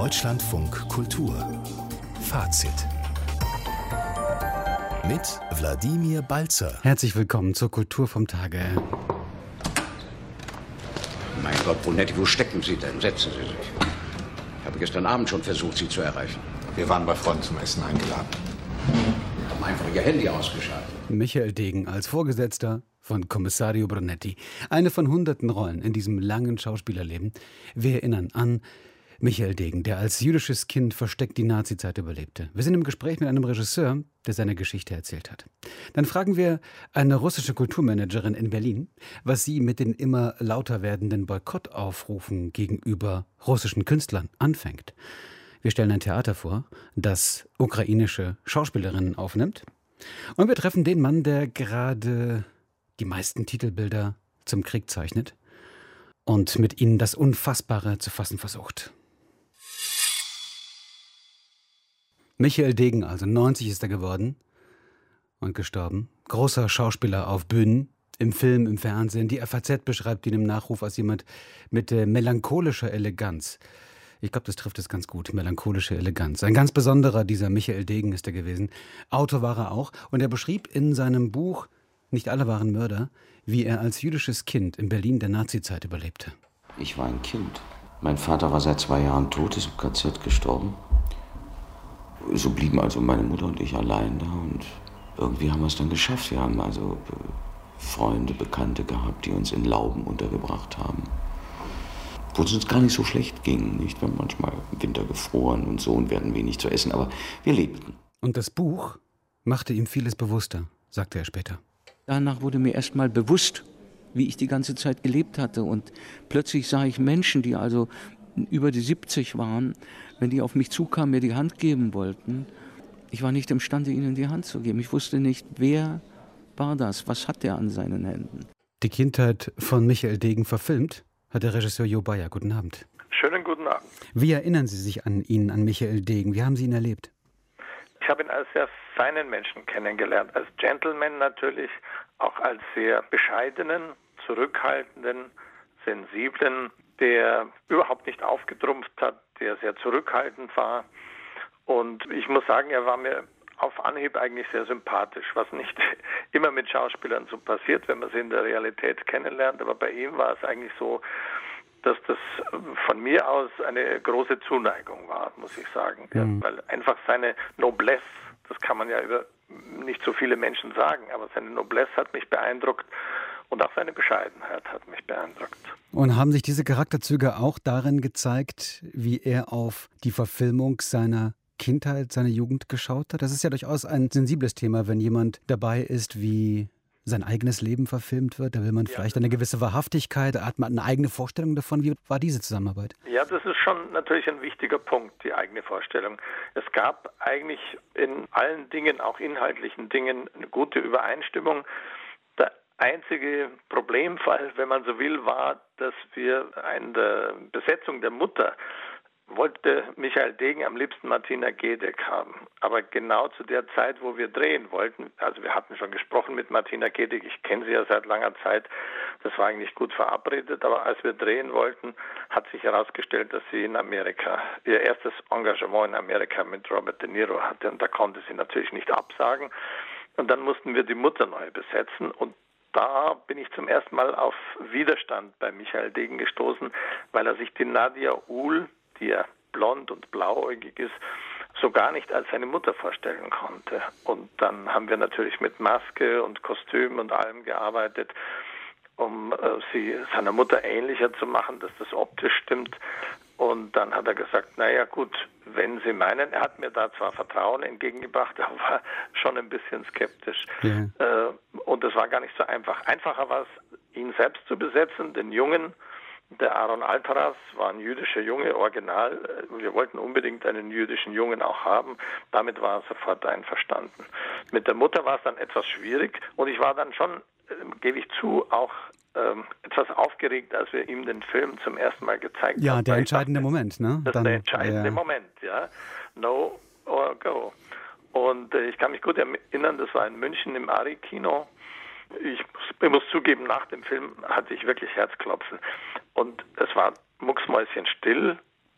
Deutschlandfunk Kultur Fazit mit Wladimir Balzer. Herzlich willkommen zur Kultur vom Tage. Mein Gott, Brunetti, wo stecken Sie denn? Setzen Sie sich. Ich habe gestern Abend schon versucht, Sie zu erreichen. Wir waren bei Freunden zum Essen eingeladen. Haben einfach Ihr Handy ausgeschaltet. Michael Degen als Vorgesetzter von Commissario Brunetti. Eine von hunderten Rollen in diesem langen Schauspielerleben. Wir erinnern an Michael Degen, der als jüdisches Kind versteckt die Nazizeit überlebte. Wir sind im Gespräch mit einem Regisseur, der seine Geschichte erzählt hat. Dann fragen wir eine russische Kulturmanagerin in Berlin, was sie mit den immer lauter werdenden Boykottaufrufen gegenüber russischen Künstlern anfängt. Wir stellen ein Theater vor, das ukrainische Schauspielerinnen aufnimmt. Und wir treffen den Mann, der gerade die meisten Titelbilder zum Krieg zeichnet und mit ihnen das Unfassbare zu fassen versucht. Michael Degen, also 90 ist er geworden und gestorben. Großer Schauspieler auf Bühnen, im Film, im Fernsehen. Die FAZ beschreibt ihn im Nachruf als jemand mit melancholischer Eleganz. Ich glaube, das trifft es ganz gut, melancholische Eleganz. Ein ganz besonderer, dieser Michael Degen ist er gewesen. Autor war er auch und er beschrieb in seinem Buch Nicht alle waren Mörder, wie er als jüdisches Kind in Berlin der Nazizeit überlebte. Ich war ein Kind. Mein Vater war seit 2 Jahren tot, ist im KZ gestorben. So blieben also meine Mutter und ich allein da und irgendwie haben wir es dann geschafft. Wir haben also Freunde, Bekannte gehabt, die uns in Lauben untergebracht haben. Wo es uns gar nicht so schlecht ging, nicht? Wir haben manchmal im Winter gefroren und so und wir hatten wenig zu essen, aber wir lebten. Und das Buch machte ihm vieles bewusster, sagte er später. Danach wurde mir erst mal bewusst, wie ich die ganze Zeit gelebt hatte. Und plötzlich sah ich Menschen, die also über die 70 waren, wenn die auf mich zukamen, mir die Hand geben wollten. Ich war nicht imstande, ihnen die Hand zu geben. Ich wusste nicht, wer war das, was hat der an seinen Händen. Die Kindheit von Michael Degen verfilmt hat der Regisseur Jo Bayer. Guten Abend. Schönen guten Abend. Wie erinnern Sie sich an ihn, an Michael Degen? Wie haben Sie ihn erlebt? Ich habe ihn als sehr feinen Menschen kennengelernt, als Gentleman natürlich, auch als sehr bescheidenen, zurückhaltenden, sensiblen, der überhaupt nicht aufgetrumpft hat, der sehr zurückhaltend war. Und ich muss sagen, er war mir auf Anhieb eigentlich sehr sympathisch, was nicht immer mit Schauspielern so passiert, wenn man sie in der Realität kennenlernt. Aber bei ihm war es eigentlich so, dass das von mir aus eine große Zuneigung war, muss ich sagen. Ja, weil einfach seine Noblesse, das kann man ja über nicht so viele Menschen sagen, aber seine Noblesse hat mich beeindruckt und auch seine Bescheidenheit hat mich beeindruckt. Und haben sich diese Charakterzüge auch darin gezeigt, wie er auf die Verfilmung seiner Kindheit, seiner Jugend geschaut hat? Das ist ja durchaus ein sensibles Thema, wenn jemand dabei ist, wie sein eigenes Leben verfilmt wird. Da will man vielleicht eine gewisse Wahrhaftigkeit, hat man eine eigene Vorstellung davon. Wie war diese Zusammenarbeit? Ja, das ist schon natürlich ein wichtiger Punkt, die eigene Vorstellung. Es gab eigentlich in allen Dingen, auch inhaltlichen Dingen, eine gute Übereinstimmung. Der einzige Problemfall, wenn man so will, war, dass wir in der Besetzung der Mutter wollte Michael Degen am liebsten Martina Gedeck haben. Aber genau zu der Zeit, wo wir drehen wollten, also wir hatten schon gesprochen mit Martina Gedeck, ich kenne sie ja seit langer Zeit, das war eigentlich gut verabredet, aber als wir drehen wollten, hat sich herausgestellt, dass sie in Amerika, ihr erstes Engagement in Amerika mit Robert De Niro hatte und da konnte sie natürlich nicht absagen. Und dann mussten wir die Mutter neu besetzen und da bin ich zum ersten Mal auf Widerstand bei Michael Degen gestoßen, weil er sich die Nadia Uhl, die ja blond und blauäugig ist, so gar nicht als seine Mutter vorstellen konnte. Und dann haben wir natürlich mit Maske und Kostüm und allem gearbeitet, um sie seiner Mutter ähnlicher zu machen, dass das optisch stimmt. Und dann hat er gesagt, naja gut, wenn Sie meinen, er hat mir da zwar Vertrauen entgegengebracht, aber war schon ein bisschen skeptisch. Ja. Und das war gar nicht so einfach. Einfacher war es, ihn selbst zu besetzen, den Jungen. Der Aaron Altaras war ein jüdischer Junge, original. Wir wollten unbedingt einen jüdischen Jungen auch haben. Damit war er sofort einverstanden. Mit der Mutter war es dann etwas schwierig und ich war dann schon, gebe ich zu, auch etwas aufgeregt, als wir ihm den Film zum ersten Mal gezeigt haben. Ja, der entscheidende Moment, ne? Das ist der entscheidende Moment, ja. No or go. Und ich kann mich gut erinnern, das war in München im Ari-Kino. Ich muss zugeben, nach dem Film hatte ich wirklich Herzklopfen. Und es war mucksmäuschenstill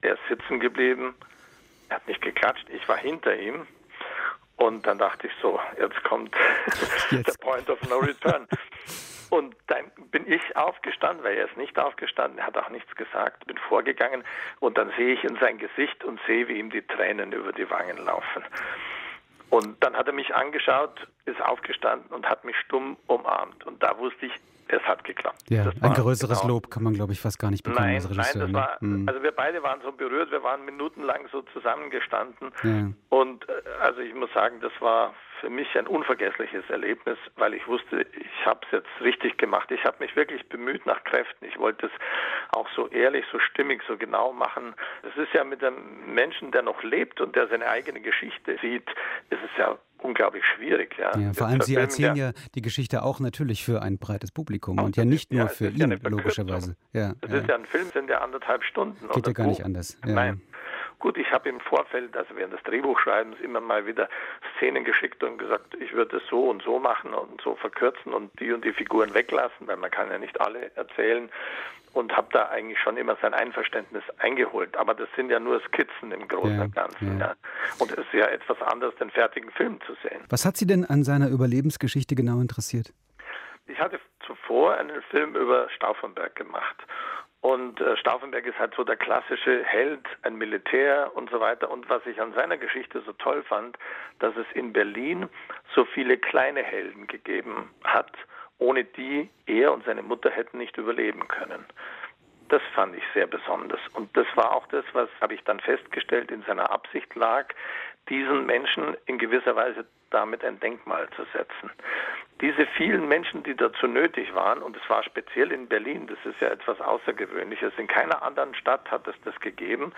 Er ist sitzen geblieben, er hat nicht geklatscht, ich war hinter ihm. Und dann dachte ich so, jetzt kommt der Point of No Return. Und dann bin ich aufgestanden, weil er ist nicht aufgestanden, er hat auch nichts gesagt, bin vorgegangen und dann sehe ich in sein Gesicht und sehe, wie ihm die Tränen über die Wangen laufen. Und dann hat er mich angeschaut, ist aufgestanden und hat mich stumm umarmt. Und da wusste ich, es hat geklappt. Ja, ein größeres Lob kann man, glaube ich, fast gar nicht bekommen als Regisseur. Nein, das war, also wir beide waren so berührt, wir waren minutenlang so zusammengestanden. Ja. Und also ich muss sagen, das war für mich ein unvergessliches Erlebnis, weil ich wusste, ich habe es jetzt richtig gemacht. Ich habe mich wirklich bemüht nach Kräften. Ich wollte es auch so ehrlich, so stimmig, so genau machen. Es ist ja mit einem Menschen, der noch lebt und der seine eigene Geschichte sieht, ist es ja unglaublich schwierig. Ja, vor allem Sie erzählen ja die Geschichte auch natürlich für ein breites Publikum und ja nicht nur für ihn, logischerweise. Es ist ja ein Film, sind ja 1,5 Stunden. Geht ja gar nicht anders. Ja. Nein. Gut, ich habe im Vorfeld, also während des Drehbuchschreibens, immer mal wieder Szenen geschickt und gesagt, ich würde es so und so machen und so verkürzen und die Figuren weglassen, weil man kann ja nicht alle erzählen, und habe da eigentlich schon immer sein Einverständnis eingeholt. Aber das sind ja nur Skizzen im Großen und Ganzen. Ja. Und es ist ja etwas anderes, den fertigen Film zu sehen. Was hat Sie denn an seiner Überlebensgeschichte genau interessiert? Ich hatte zuvor einen Film über Stauffenberg gemacht. Und Stauffenberg ist halt so der klassische Held, ein Militär und so weiter. Und was ich an seiner Geschichte so toll fand, dass es in Berlin so viele kleine Helden gegeben hat, ohne die er und seine Mutter hätten nicht überleben können. Das fand ich sehr besonders. Und das war auch das, was, habe ich dann festgestellt, in seiner Absicht lag, diesen Menschen in gewisser Weise damit ein Denkmal zu setzen. Diese vielen Menschen, die dazu nötig waren, und es war speziell in Berlin, das ist ja etwas Außergewöhnliches, in keiner anderen Stadt hat es das gegeben.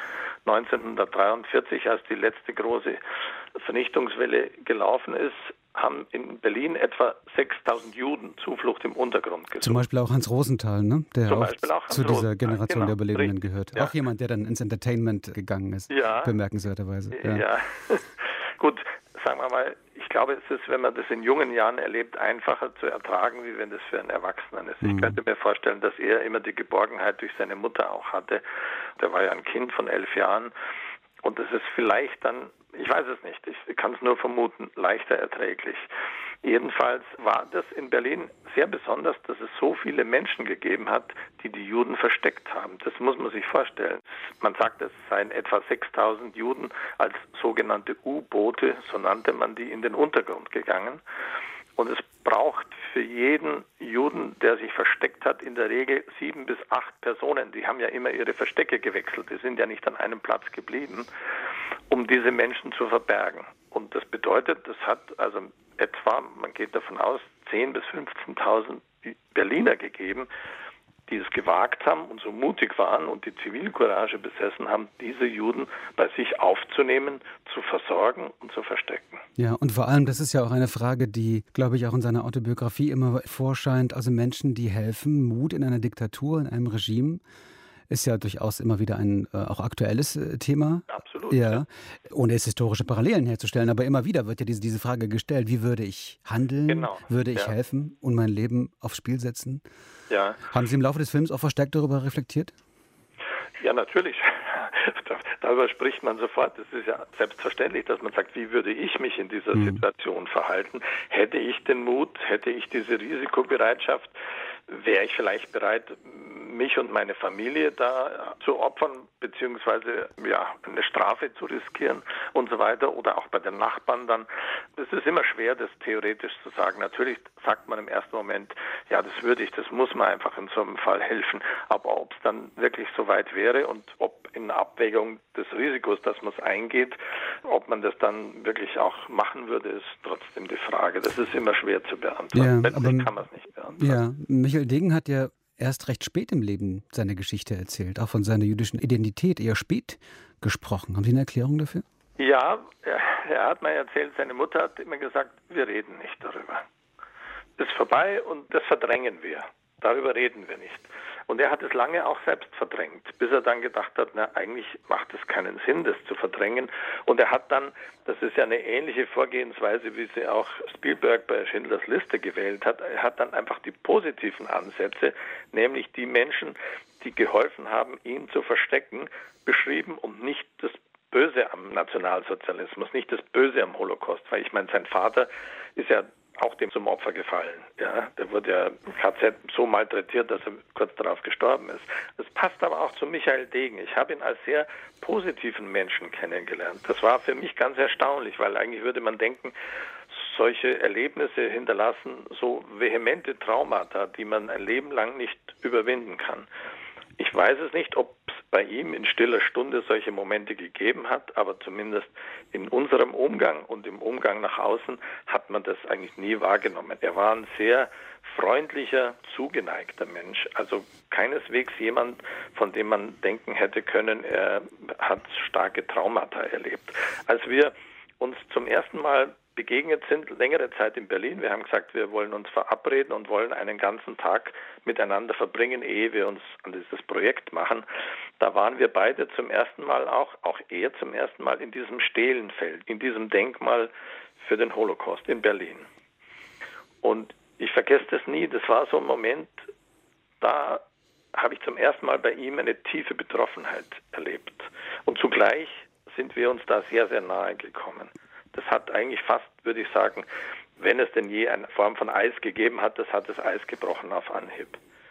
1943, als die letzte große Vernichtungswelle gelaufen ist, haben in Berlin etwa 6.000 Juden Zuflucht im Untergrund gesucht. Zum Beispiel auch Hans Rosenthal, ne? Der auch zu dieser Generation der Überlebenden richtig. gehört. Ja. Auch jemand, der dann ins Entertainment gegangen ist, bemerkenswerterweise. Ja. Gut, sagen wir mal, ich glaube, es ist, wenn man das in jungen Jahren erlebt, einfacher zu ertragen, wie wenn das für einen Erwachsenen ist. Ich könnte mir vorstellen, dass er immer die Geborgenheit durch seine Mutter auch hatte. Der war ja ein Kind von 11 Jahren. Und es ist vielleicht dann, ich weiß es nicht, ich kann es nur vermuten, leichter erträglich. Jedenfalls war das in Berlin sehr besonders, dass es so viele Menschen gegeben hat, die die Juden versteckt haben. Das muss man sich vorstellen. Man sagt, es seien etwa 6.000 Juden als sogenannte U-Boote, so nannte man die, in den Untergrund gegangen. Und es braucht für jeden Juden, der sich versteckt hat, in der Regel 7 bis 8 Personen. Die haben ja immer ihre Verstecke gewechselt. Die sind ja nicht an einem Platz geblieben, um diese Menschen zu verbergen. Und das bedeutet, das hat also etwa, man geht davon aus, 10.000 bis 15.000 Berliner gegeben, die es gewagt haben und so mutig waren und die Zivilcourage besessen haben, diese Juden bei sich aufzunehmen, zu versorgen und zu verstecken. Ja, und vor allem, das ist ja auch eine Frage, die, glaube ich, auch in seiner Autobiografie immer vorscheint. Also Menschen, die helfen, Mut in einer Diktatur, in einem Regime, ist ja durchaus immer wieder ein auch aktuelles Thema. Absolut. Ja, ohne es historische Parallelen herzustellen. Aber immer wieder wird ja diese Frage gestellt, wie würde ich handeln, würde ich helfen und mein Leben aufs Spiel setzen? Ja. Haben Sie im Laufe des Films auch verstärkt darüber reflektiert? Ja, natürlich. Darüber spricht man sofort. Es ist ja selbstverständlich, dass man sagt, wie würde ich mich in dieser Situation verhalten? Hätte ich den Mut, hätte ich diese Risikobereitschaft, wäre ich vielleicht bereit, mich und meine Familie da zu opfern, beziehungsweise eine Strafe zu riskieren und so weiter, oder auch bei den Nachbarn dann. Es ist immer schwer, das theoretisch zu sagen. Natürlich sagt man im ersten Moment, ja, das muss man einfach in so einem Fall helfen. Aber ob es dann wirklich so weit wäre und ob in Abwägung des Risikos, dass man es eingeht, ob man das dann wirklich auch machen würde, ist trotzdem die Frage. Das ist immer schwer zu beantworten. Ja, letztlich kann man es nicht beantworten. Ja, Michael Degen hat ja erst recht spät im Leben seine Geschichte erzählt, auch von seiner jüdischen Identität eher spät gesprochen. Haben Sie eine Erklärung dafür? Ja, er hat mir erzählt, seine Mutter hat immer gesagt, wir reden nicht darüber. Ist vorbei und das verdrängen wir. Darüber reden wir nicht. Und er hat es lange auch selbst verdrängt, bis er dann gedacht hat, na, eigentlich macht es keinen Sinn, das zu verdrängen. Und er hat dann, das ist ja eine ähnliche Vorgehensweise, wie sie auch Spielberg bei Schindlers Liste gewählt hat, er hat dann einfach die positiven Ansätze, nämlich die Menschen, die geholfen haben, ihn zu verstecken, beschrieben und nicht das Böse am Nationalsozialismus, nicht das Böse am Holocaust, weil ich meine, sein Vater ist ja auch dem zum Opfer gefallen. Ja, der wurde ja im KZ so malträtiert, dass er kurz darauf gestorben ist. Das passt aber auch zu Michael Degen. Ich habe ihn als sehr positiven Menschen kennengelernt. Das war für mich ganz erstaunlich, weil eigentlich würde man denken, solche Erlebnisse hinterlassen so vehemente Traumata, die man ein Leben lang nicht überwinden kann. Ich weiß es nicht, ob es bei ihm in stiller Stunde solche Momente gegeben hat, aber zumindest in unserem Umgang und im Umgang nach außen hat man das eigentlich nie wahrgenommen. Er war ein sehr freundlicher, zugeneigter Mensch, also keineswegs jemand, von dem man denken hätte können, er hat starke Traumata erlebt. Als wir uns zum ersten Mal begegnet sind, längere Zeit in Berlin. Wir haben gesagt, wir wollen uns verabreden und wollen einen ganzen Tag miteinander verbringen, ehe wir uns an dieses Projekt machen. Da waren wir beide zum ersten Mal auch er zum ersten Mal in diesem Stelenfeld, in diesem Denkmal für den Holocaust in Berlin. Und ich vergesse das nie, das war so ein Moment, da habe ich zum ersten Mal bei ihm eine tiefe Betroffenheit erlebt. Und zugleich sind wir uns da sehr, sehr nahe gekommen. Das hat eigentlich fast, würde ich sagen, wenn es denn je eine Form von Eis gegeben hat, das hat das Eis gebrochen auf Anhieb.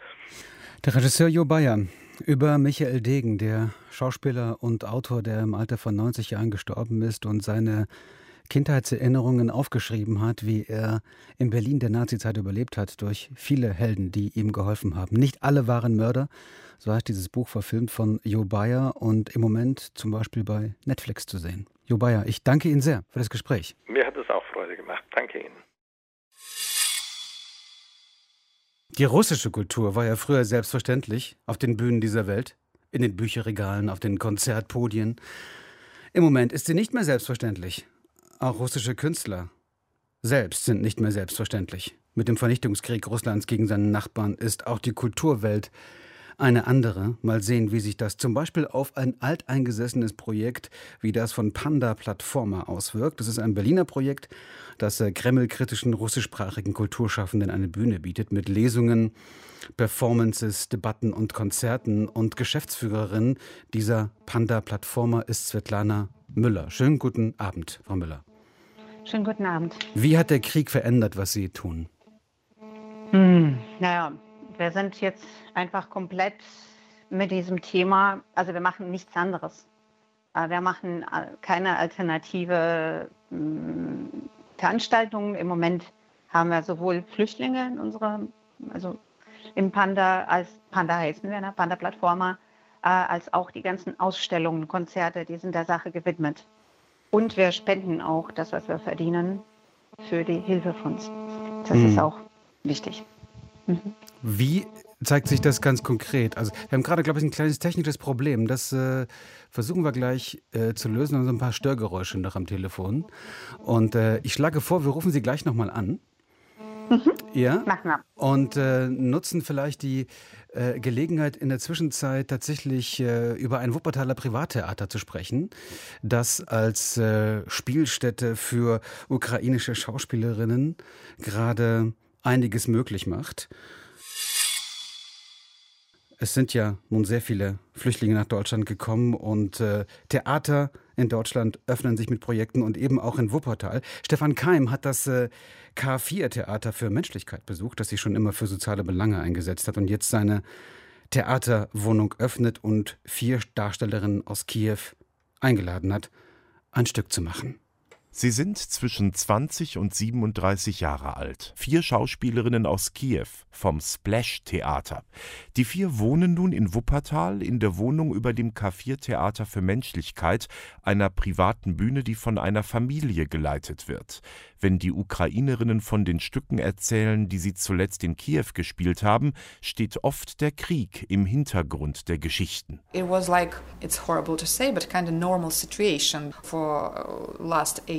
Der Regisseur Jo Bayer über Michael Degen, der Schauspieler und Autor, der im Alter von 90 Jahren gestorben ist und seine Kindheitserinnerungen aufgeschrieben hat, wie er in Berlin der Nazizeit überlebt hat, durch viele Helden, die ihm geholfen haben. Nicht alle waren Mörder, so heißt dieses Buch, verfilmt von Jo Bayer und im Moment zum Beispiel bei Netflix zu sehen. Jo Bayer, ich danke Ihnen sehr für das Gespräch. Mir hat es auch Freude gemacht. Danke Ihnen. Die russische Kultur war ja früher selbstverständlich auf den Bühnen dieser Welt, in den Bücherregalen, auf den Konzertpodien. Im Moment ist sie nicht mehr selbstverständlich. Auch russische Künstler selbst sind nicht mehr selbstverständlich. Mit dem Vernichtungskrieg Russlands gegen seinen Nachbarn ist auch die Kulturwelt eine andere. Mal sehen, wie sich das zum Beispiel auf ein alteingesessenes Projekt wie das von Panda Platforma auswirkt. Das ist ein Berliner Projekt, das kremlkritischen russischsprachigen Kulturschaffenden eine Bühne bietet mit Lesungen, Performances, Debatten und Konzerten. Und Geschäftsführerin dieser Panda Platforma ist Svetlana Müller. Schönen guten Abend, Frau Müller. Schönen guten Abend. Wie hat der Krieg verändert, was Sie tun? Naja, wir sind jetzt einfach komplett mit diesem Thema, also wir machen nichts anderes. Wir machen keine alternative Veranstaltungen. Im Moment haben wir sowohl Flüchtlinge in also im Panda, als Panda heißen wir, Panda Platforma, als auch die ganzen Ausstellungen, Konzerte, die sind der Sache gewidmet. Und wir spenden auch das, was wir verdienen, für die Hilfefonds. Das ist auch wichtig. Wie zeigt sich das ganz konkret? Also wir haben gerade, glaube ich, ein kleines technisches Problem. Das versuchen wir gleich zu lösen. Wir haben so ein paar Störgeräusche noch am Telefon. Und ich schlage vor, wir rufen Sie gleich nochmal an. Ja, und nutzen vielleicht die Gelegenheit in der Zwischenzeit tatsächlich über ein Wuppertaler Privattheater zu sprechen, das als Spielstätte für ukrainische Schauspielerinnen gerade einiges möglich macht. Es sind ja nun sehr viele Flüchtlinge nach Deutschland gekommen und Theater in Deutschland öffnen sich mit Projekten und eben auch in Wuppertal. Stefan Keim hat das K4-Theater für Menschlichkeit besucht, das sich schon immer für soziale Belange eingesetzt hat und jetzt seine Theaterwohnung öffnet und 4 Darstellerinnen aus Kiew eingeladen hat, ein Stück zu machen. Sie sind zwischen 20 und 37 Jahre alt. 4 Schauspielerinnen aus Kiew vom Splash-Theater. Die 4 wohnen nun in Wuppertal in der Wohnung über dem K4-Theater für Menschlichkeit, einer privaten Bühne, die von einer Familie geleitet wird. Wenn die Ukrainerinnen von den Stücken erzählen, die sie zuletzt in Kiew gespielt haben, steht oft der Krieg im Hintergrund der Geschichten. It was like, it's horrible to say, but kind of normal situation for last 8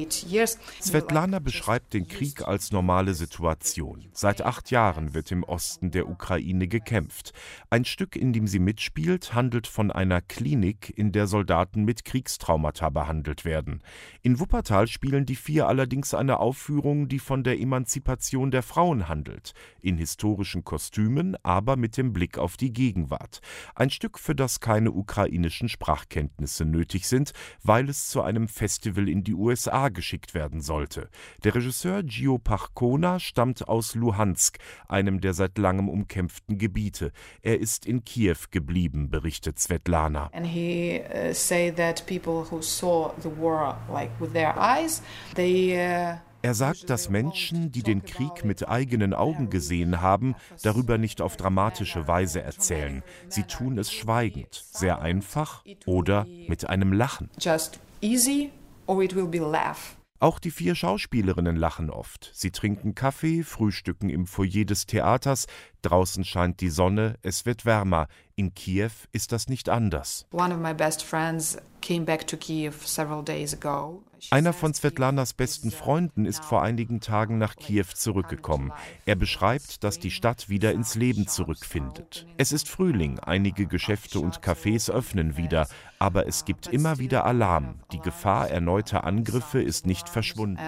Svetlana beschreibt den Krieg als normale Situation. Seit 8 Jahren wird im Osten der Ukraine gekämpft. Ein Stück, in dem sie mitspielt, handelt von einer Klinik, in der Soldaten mit Kriegstraumata behandelt werden. In Wuppertal spielen die 4 allerdings eine Aufführung, die von der Emanzipation der Frauen handelt. In historischen Kostümen, aber mit dem Blick auf die Gegenwart. Ein Stück, für das keine ukrainischen Sprachkenntnisse nötig sind, weil es zu einem Festival in die USA geschickt werden sollte. Der Regisseur Gio Pachkona stammt aus Luhansk, einem der seit langem umkämpften Gebiete. Er ist in Kiew geblieben, berichtet Svetlana. And he say that people who saw the war like with their eyes, Er sagt, dass Menschen, die den Krieg mit eigenen Augen gesehen haben, darüber nicht auf dramatische Weise erzählen. Sie tun es schweigend, sehr einfach oder mit einem Lachen. Just easy or it will be laugh. Auch die 4 Schauspielerinnen lachen oft. Sie trinken Kaffee, frühstücken im Foyer des Theaters. Draußen scheint die Sonne, es wird wärmer. In Kiew ist das nicht anders. One of my best friends came back to Kiev several days ago. Einer von Svetlanas besten Freunden ist vor einigen Tagen nach Kiew zurückgekommen. Er beschreibt, dass die Stadt wieder ins Leben zurückfindet. Es ist Frühling, einige Geschäfte und Cafés öffnen wieder, aber es gibt immer wieder Alarm. Die Gefahr erneuter Angriffe ist nicht verschwunden.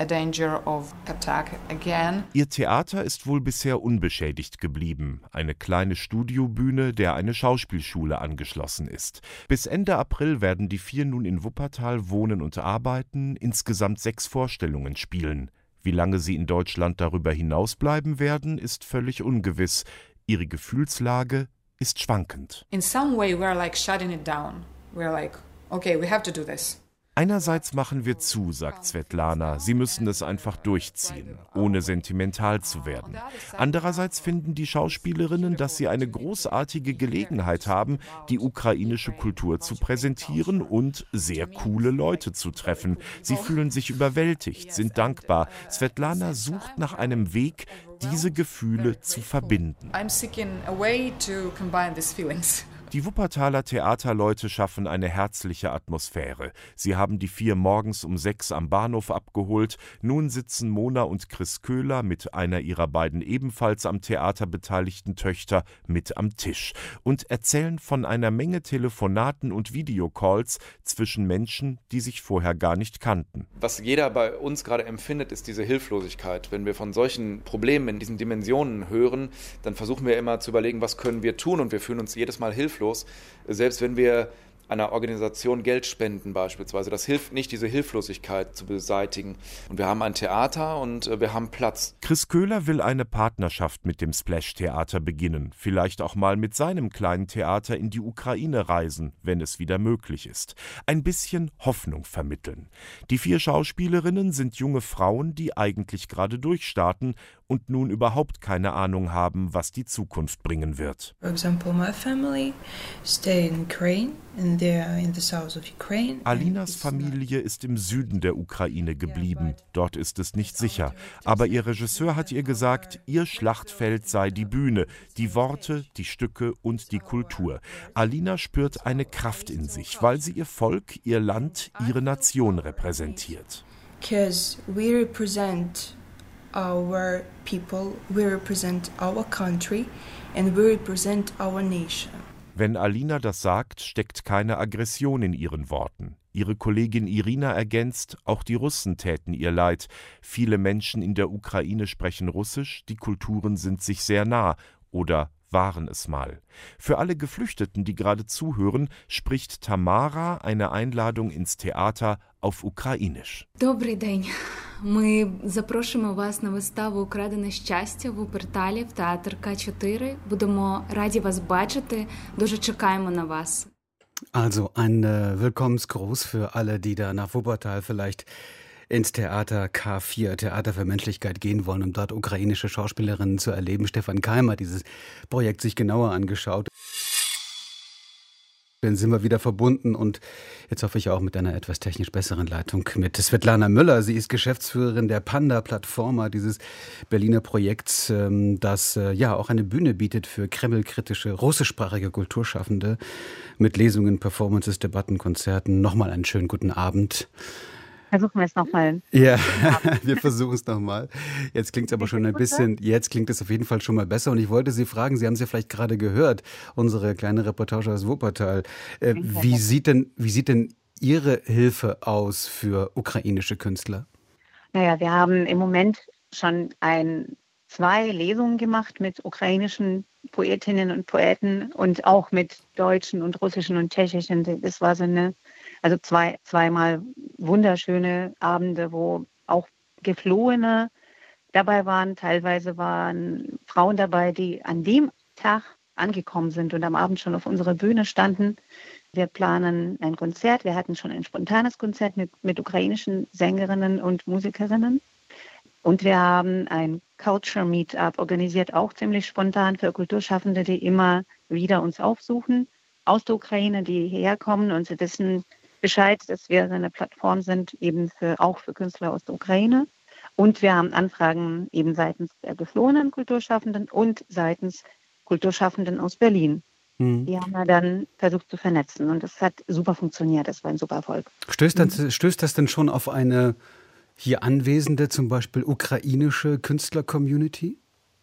Ihr Theater ist wohl bisher unbeschädigt geblieben. Eine kleine Studiobühne, der eine Schauspielschule angeschlossen ist. Bis Ende April werden die 4 nun in Wuppertal wohnen und arbeiten, insgesamt 6 Vorstellungen spielen. Wie lange sie in Deutschland darüber hinaus bleiben werden, ist völlig ungewiss. Ihre Gefühlslage ist schwankend. In some way we're like shutting it down. We're like, okay, we have to do this. Einerseits machen wir zu, sagt Svetlana, sie müssen es einfach durchziehen, ohne sentimental zu werden. Andererseits finden die Schauspielerinnen, dass sie eine großartige Gelegenheit haben, die ukrainische Kultur zu präsentieren und sehr coole Leute zu treffen. Sie fühlen sich überwältigt, sind dankbar. Svetlana sucht nach einem Weg, diese Gefühle zu verbinden. I'm seeking a way to combine these feelings. Die Wuppertaler Theaterleute schaffen eine herzliche Atmosphäre. Sie haben die 4 morgens um 6 am Bahnhof abgeholt. Nun sitzen Mona und Chris Köhler mit einer ihrer beiden ebenfalls am Theater beteiligten Töchter mit am Tisch und erzählen von einer Menge Telefonaten und Videocalls zwischen Menschen, die sich vorher gar nicht kannten. Was jeder bei uns gerade empfindet, ist diese Hilflosigkeit. Wenn wir von solchen Problemen in diesen Dimensionen hören, dann versuchen wir immer zu überlegen, was können wir tun, und wir fühlen uns jedes Mal hilflos. Selbst wenn wir einer Organisation Geld spenden beispielsweise, das hilft nicht, diese Hilflosigkeit zu beseitigen. Und wir haben ein Theater und wir haben Platz. Chris Köhler will eine Partnerschaft mit dem Splash-Theater beginnen. Vielleicht auch mal mit seinem kleinen Theater in die Ukraine reisen, wenn es wieder möglich ist. Ein bisschen Hoffnung vermitteln. Die 4 Schauspielerinnen sind junge Frauen, die eigentlich gerade durchstarten und nun überhaupt keine Ahnung haben, was die Zukunft bringen wird. For example, my family stay in Ukraine and they're in the south of Ukraine. Alinas Familie ist im Süden der Ukraine geblieben. Dort ist es nicht sicher. Aber ihr Regisseur hat ihr gesagt, ihr Schlachtfeld sei die Bühne, die Worte, die Stücke und die Kultur. Alina spürt eine Kraft in sich, weil sie ihr Volk, ihr Land, ihre Nation repräsentiert. Because we represent our people, we represent our country and we represent our nation. Wenn Alina das sagt, steckt keine Aggression in ihren Worten. Ihre Kollegin Irina ergänzt, auch die Russen täten ihr leid. Viele Menschen in der Ukraine sprechen Russisch, die Kulturen sind sich sehr nah oder waren es mal. Für alle Geflüchteten, die gerade zuhören, spricht Tamara eine Einladung ins Theater auf Ukrainisch. Добрий день. Ми запрошуємо вас на виставу «Украдене щастя» в Вуперталі в театр К4. Будемо раді вас бачити. Дуже чекаємо на вас. Also ein Willkommensgruß für alle, die da nach Wuppertal vielleicht ins Theater K4, Theater für Menschlichkeit, gehen wollen, um dort ukrainische Schauspielerinnen zu erleben. Stefan Keim hat dieses Projekt sich genauer angeschaut. Dann sind wir wieder verbunden und jetzt hoffe ich auch mit einer etwas technisch besseren Leitung mit Svetlana Müller. Sie ist Geschäftsführerin der Panda-Plattforma, dieses Berliner Projekts, das ja auch eine Bühne bietet für kremlkritische russischsprachige Kulturschaffende mit Lesungen, Performances, Debatten, Konzerten. Nochmal einen schönen guten Abend. Versuchen wir es nochmal. Ja, wir versuchen es nochmal. Jetzt klingt es aber schon ein bisschen, jetzt klingt es auf jeden Fall schon mal besser. Und ich wollte Sie fragen, Sie haben es ja vielleicht gerade gehört, unsere kleine Reportage aus Wuppertal. Wie sieht denn Ihre Hilfe aus für ukrainische Künstler? Naja, wir haben im Moment schon 2 Lesungen gemacht mit ukrainischen Poetinnen und Poeten und auch mit deutschen und russischen und tschechischen. Das war also zweimal wunderschöne Abende, wo auch Geflohene dabei waren. Teilweise waren Frauen dabei, die an dem Tag angekommen sind und am Abend schon auf unserer Bühne standen. Wir planen ein Konzert. Wir hatten schon ein spontanes Konzert mit ukrainischen Sängerinnen und Musikerinnen. Und wir haben ein Culture Meetup organisiert, auch ziemlich spontan für Kulturschaffende, die immer wieder uns aufsuchen aus der Ukraine, die hierher kommen, und sie wissen Bescheid, dass wir eine Plattform sind, eben auch für Künstler aus der Ukraine. Und wir haben Anfragen eben seitens der geflohenen Kulturschaffenden und seitens Kulturschaffenden aus Berlin. Die haben wir dann versucht zu vernetzen und das hat super funktioniert. Das war ein super Erfolg. Stößt das denn schon auf eine hier anwesende, zum Beispiel ukrainische Künstler-Community?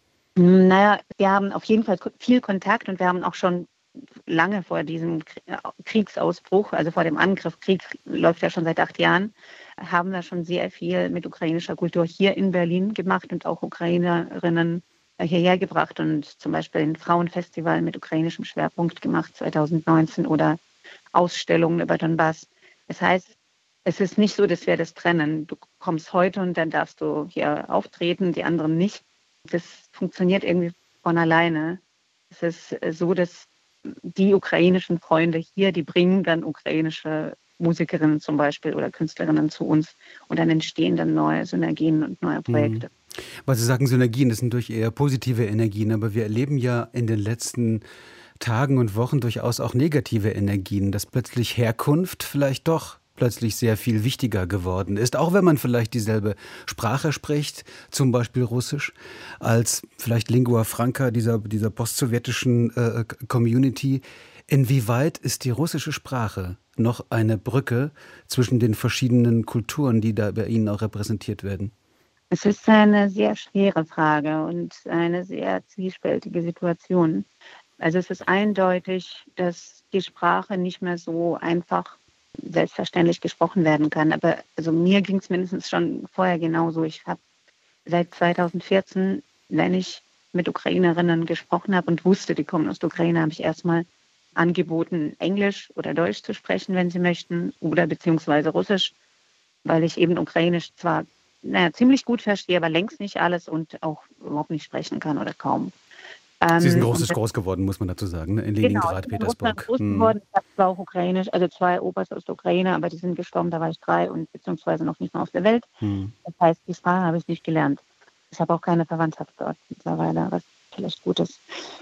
Naja, wir haben auf jeden Fall viel Kontakt und wir haben auch schon lange vor diesem Kriegsausbruch, also vor dem Angriff, Krieg läuft ja schon seit 8 Jahren, haben wir schon sehr viel mit ukrainischer Kultur hier in Berlin gemacht und auch Ukrainerinnen hierher gebracht und zum Beispiel ein Frauenfestival mit ukrainischem Schwerpunkt gemacht 2019 oder Ausstellungen über Donbass. Das heißt, es ist nicht so, dass wir das trennen. Du kommst heute und dann darfst du hier auftreten, die anderen nicht. Das funktioniert irgendwie von alleine. Es ist so, dass die ukrainischen Freunde hier, die bringen dann ukrainische Musikerinnen zum Beispiel oder Künstlerinnen zu uns und dann entstehen dann neue Synergien und neue Projekte. Weil Sie sagen Synergien, das sind durch eher positive Energien, aber wir erleben ja in den letzten Tagen und Wochen durchaus auch negative Energien, dass plötzlich Herkunft vielleicht doch plötzlich sehr viel wichtiger geworden ist, auch wenn man vielleicht dieselbe Sprache spricht, zum Beispiel Russisch, als vielleicht Lingua Franca dieser postsowjetischen Community. Inwieweit ist die russische Sprache noch eine Brücke zwischen den verschiedenen Kulturen, die da bei Ihnen auch repräsentiert werden? Es ist eine sehr schwere Frage und eine sehr zwiespältige Situation. Also es ist eindeutig, dass die Sprache nicht mehr so einfach selbstverständlich gesprochen werden kann. Aber also mir ging es mindestens schon vorher genauso. Ich habe seit 2014, wenn ich mit Ukrainerinnen gesprochen habe und wusste, die kommen aus der Ukraine, habe ich erstmal angeboten, Englisch oder Deutsch zu sprechen, wenn sie möchten, oder beziehungsweise Russisch, weil ich eben Ukrainisch zwar ziemlich gut verstehe, aber längst nicht alles und auch überhaupt nicht sprechen kann oder kaum. Sie sind groß geworden, muss man dazu sagen, ne? In Leningrad, Petersburg. Groß geworden. Ich habe zwar auch Ukrainisch, also 2 Opas aus der Ukraine, aber die sind gestorben, da war ich 3 und beziehungsweise noch nicht mal auf der Welt. Das heißt, die Sprache habe ich nicht gelernt. Ich habe auch keine Verwandtschaft dort mittlerweile, was vielleicht gut ist.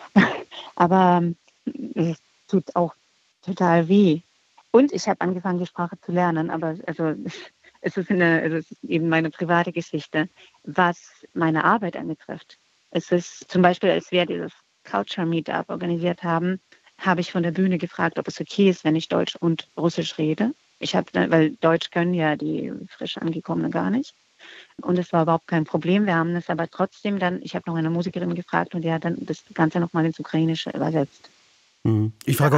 Aber es tut auch total weh. Und ich habe angefangen, die Sprache zu lernen, aber es ist eben meine private Geschichte, was meine Arbeit anbetrifft. Es ist zum Beispiel, als wir dieses Culture Meetup organisiert haben, habe ich von der Bühne gefragt, ob es okay ist, wenn ich Deutsch und Russisch rede. Weil Deutsch können ja die frisch Angekommenen gar nicht. Und es war überhaupt kein Problem. Wir haben es aber trotzdem ich habe noch eine Musikerin gefragt und die hat dann das Ganze nochmal ins Ukrainische übersetzt. Ich frage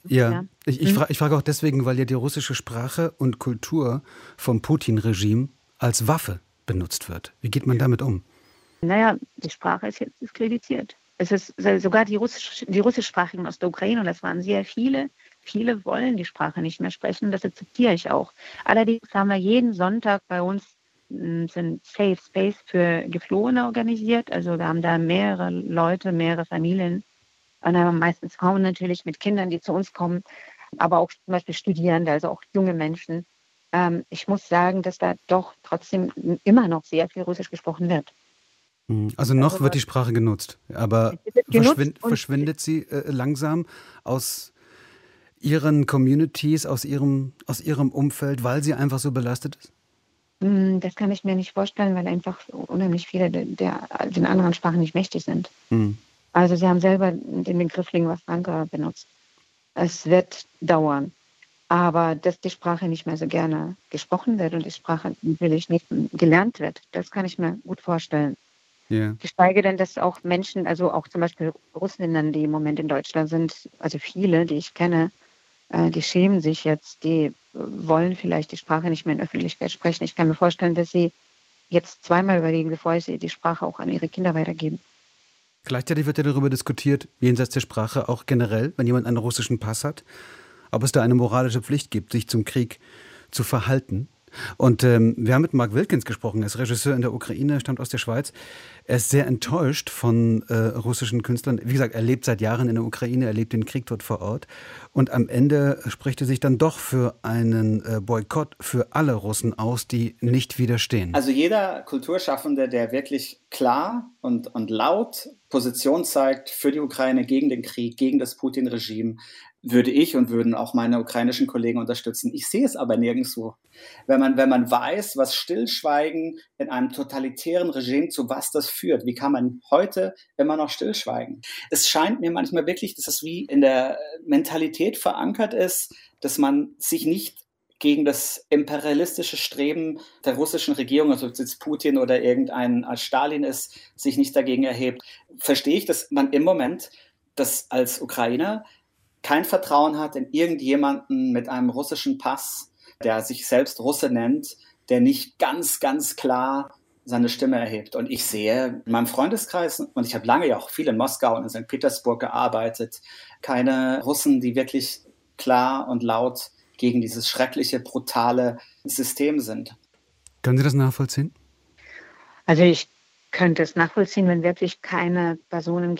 auch deswegen, weil ja die russische Sprache und Kultur vom Putin-Regime als Waffe benutzt wird. Wie geht man damit um? Naja, die Sprache ist jetzt diskreditiert. Es ist sogar die Russischsprachigen aus der Ukraine, und das waren sehr viele. Viele wollen die Sprache nicht mehr sprechen, das akzeptiere ich auch. Allerdings haben wir jeden Sonntag bei uns sind Safe Space für Geflohene organisiert. Also wir haben da mehrere Leute, mehrere Familien. Und dann haben wir meistens Frauen natürlich mit Kindern, die zu uns kommen, aber auch zum Beispiel Studierende, also auch junge Menschen. Ich muss sagen, dass da doch trotzdem immer noch sehr viel Russisch gesprochen wird. Also noch wird die Sprache genutzt, aber verschwindet sie langsam aus Ihren Communities, aus Ihrem Umfeld, weil sie einfach so belastet ist? Das kann ich mir nicht vorstellen, weil einfach unheimlich viele den anderen Sprachen nicht mächtig sind. Also Sie haben selber den Begriff Lingua Franca benutzt. Es wird dauern. aber dass die Sprache nicht mehr so gerne gesprochen wird und die Sprache natürlich nicht gelernt wird, das kann ich mir gut vorstellen. Ja. Geschweige denn, dass auch Menschen, also auch zum Beispiel Russinnen, die im Moment in Deutschland sind, also viele, die ich kenne, die schämen sich jetzt, die wollen vielleicht die Sprache nicht mehr in Öffentlichkeit sprechen. Ich kann mir vorstellen, dass sie jetzt zweimal überlegen, bevor sie die Sprache auch an ihre Kinder weitergeben. Gleichzeitig wird ja darüber diskutiert, jenseits der Sprache auch generell, wenn jemand einen russischen Pass hat, ob es da eine moralische Pflicht gibt, sich zum Krieg zu verhalten. Und wir haben mit Mark Wilkins gesprochen, er ist Regisseur in der Ukraine, stammt aus der Schweiz. Er ist sehr enttäuscht von russischen Künstlern. Wie gesagt, er lebt seit Jahren in der Ukraine, er lebt den Krieg dort vor Ort. Und am Ende spricht er sich dann doch für einen Boykott für alle Russen aus, die nicht widerstehen. Also jeder Kulturschaffende, der wirklich klar und laut Position zeigt für die Ukraine, gegen den Krieg, gegen das Putin-Regime, würde ich und würden auch meine ukrainischen Kollegen unterstützen. Ich sehe es aber nirgendwo. Wenn man weiß, was Stillschweigen in einem totalitären Regime, zu was das führt, wie kann man heute immer noch stillschweigen? Es scheint mir manchmal wirklich, dass es wie in der Mentalität verankert ist, dass man sich nicht gegen das imperialistische Streben der russischen Regierung, also ob es jetzt Putin oder irgendein als Stalin ist, sich nicht dagegen erhebt. Verstehe ich, dass man im Moment das als Ukrainer kein Vertrauen hat in irgendjemanden mit einem russischen Pass, der sich selbst Russe nennt, der nicht ganz, ganz klar seine Stimme erhebt. Und ich sehe in meinem Freundeskreis, und ich habe lange ja auch viel in Moskau und in St. Petersburg gearbeitet, keine Russen, die wirklich klar und laut gegen dieses schreckliche, brutale System sind. Können Sie das nachvollziehen? Also ich könnte es nachvollziehen, wenn wirklich keine Personen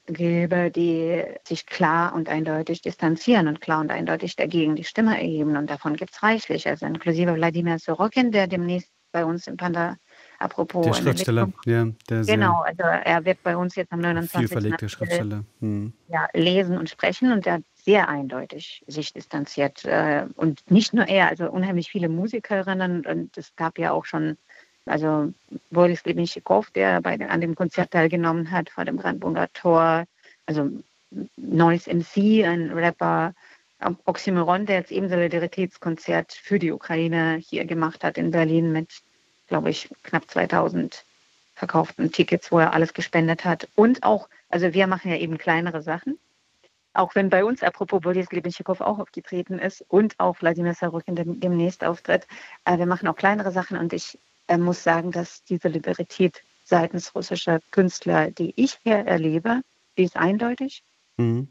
gäbe, die sich klar und eindeutig distanzieren und klar und eindeutig dagegen die Stimme erheben. Und davon gibt es reichlich. Also inklusive Wladimir Sorokin, der demnächst bei uns im Panda, apropos... Der Schriftsteller, ja. Der genau, also er wird bei uns jetzt am 29. Viel verlegter Schriftsteller. Ja, lesen und sprechen und der hat sehr eindeutig sich distanziert. Und nicht nur er, also unheimlich viele Musikerinnen und es gab ja auch schon also Boris Grebinschikow, der an dem Konzert teilgenommen hat vor dem Brandenburger Tor, also Noise MC, ein Rapper, Oxymoron, der jetzt eben Solidaritätskonzert für die Ukraine hier gemacht hat in Berlin mit, glaube ich, knapp 2000 verkauften Tickets, wo er alles gespendet hat. Und auch, also wir machen ja eben kleinere Sachen, auch wenn bei uns, apropos Boris Grebinschikow auch aufgetreten ist und auch Wladimir Sorokin demnächst auftritt, wir machen auch kleinere Sachen und ich muss sagen, dass die Solidarität seitens russischer Künstler, die ich hier erlebe, die ist eindeutig. Und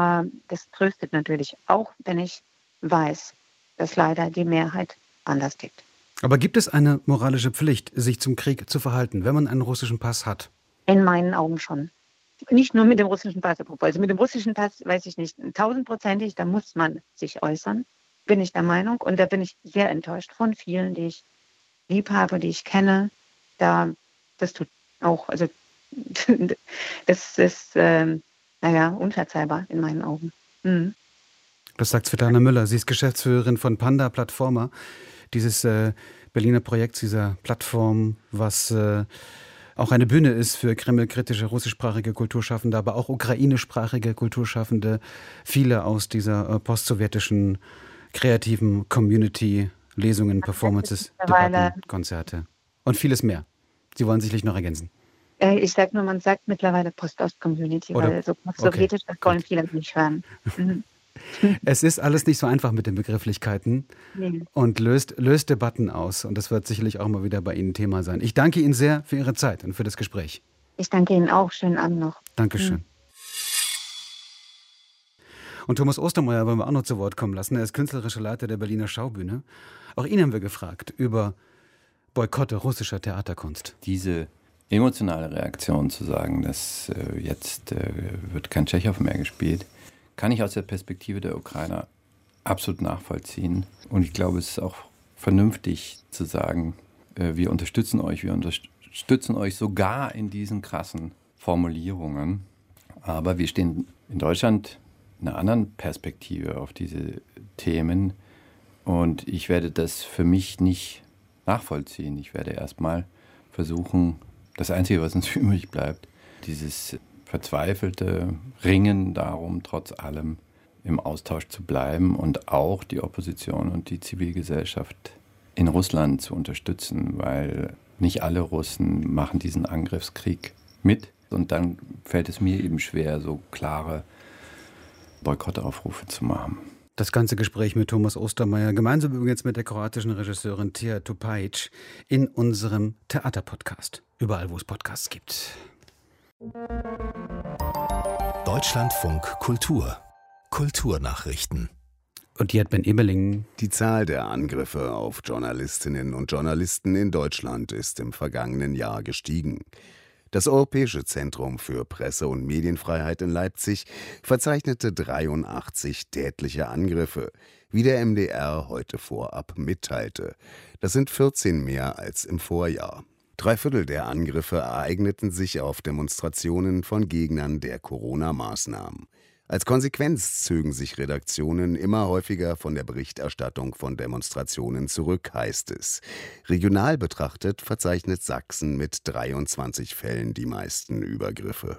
das tröstet natürlich auch, wenn ich weiß, dass leider die Mehrheit anders tickt. Aber gibt es eine moralische Pflicht, sich zum Krieg zu verhalten, wenn man einen russischen Pass hat? In meinen Augen schon. Nicht nur mit dem russischen Pass. Also mit dem russischen Pass weiß ich nicht 1000%ig, da muss man sich äußern, bin ich der Meinung. Und da bin ich sehr enttäuscht von vielen, die ich lieb habe, die ich kenne, das tut auch, also das ist, unverzeihbar in meinen Augen. Mhm. Das sagt Svetlana Müller. Sie ist Geschäftsführerin von Panda Platforma, dieses Berliner Projekt, dieser Plattform, was auch eine Bühne ist für kremlkritische russischsprachige Kulturschaffende, aber auch ukrainischsprachige Kulturschaffende, viele aus dieser postsowjetischen kreativen Community, Lesungen, Performances, Debatten, Konzerte und vieles mehr. Sie wollen sicherlich noch ergänzen. Ich sage nur, man sagt mittlerweile Post-Ost-Community, weil so sowjetisch, das wollen viele nicht hören. Mhm. Es ist alles nicht so einfach mit den Begrifflichkeiten und löst Debatten aus. Und das wird sicherlich auch mal wieder bei Ihnen Thema sein. Ich danke Ihnen sehr für Ihre Zeit und für das Gespräch. Ich danke Ihnen auch. Schönen Abend noch. Dankeschön. Und Thomas Ostermeier wollen wir auch noch zu Wort kommen lassen. Er ist künstlerischer Leiter der Berliner Schaubühne. Auch ihn haben wir gefragt über Boykotte russischer Theaterkunst. Diese emotionale Reaktion zu sagen, dass jetzt wird kein Tschechow mehr gespielt, kann ich aus der Perspektive der Ukrainer absolut nachvollziehen. Und ich glaube, es ist auch vernünftig zu sagen, wir unterstützen euch sogar in diesen krassen Formulierungen. Aber wir stehen in Deutschland in einer anderen Perspektive auf diese Themen. Und ich werde das für mich nicht nachvollziehen. Ich werde erstmal versuchen, das Einzige, was uns übrig bleibt, dieses verzweifelte Ringen darum, trotz allem im Austausch zu bleiben und auch die Opposition und die Zivilgesellschaft in Russland zu unterstützen, weil nicht alle Russen machen diesen Angriffskrieg mit. Und dann fällt es mir eben schwer, so klare Boykottaufrufe zu machen. Das ganze Gespräch mit Thomas Ostermeier, gemeinsam übrigens mit der kroatischen Regisseurin Tea Tupajic, in unserem Theaterpodcast. Überall, wo es Podcasts gibt. Deutschlandfunk Kultur. Kulturnachrichten. Und die hat Ben Ebeling. Die Zahl der Angriffe auf Journalistinnen und Journalisten in Deutschland ist im vergangenen Jahr gestiegen. Das Europäische Zentrum für Presse- und Medienfreiheit in Leipzig verzeichnete 83 tätliche Angriffe, wie der MDR heute vorab mitteilte. Das sind 14 mehr als im Vorjahr. 3/4 der Angriffe ereigneten sich auf Demonstrationen von Gegnern der Corona-Maßnahmen. Als Konsequenz zögen sich Redaktionen immer häufiger von der Berichterstattung von Demonstrationen zurück, heißt es. Regional betrachtet verzeichnet Sachsen mit 23 Fällen die meisten Übergriffe.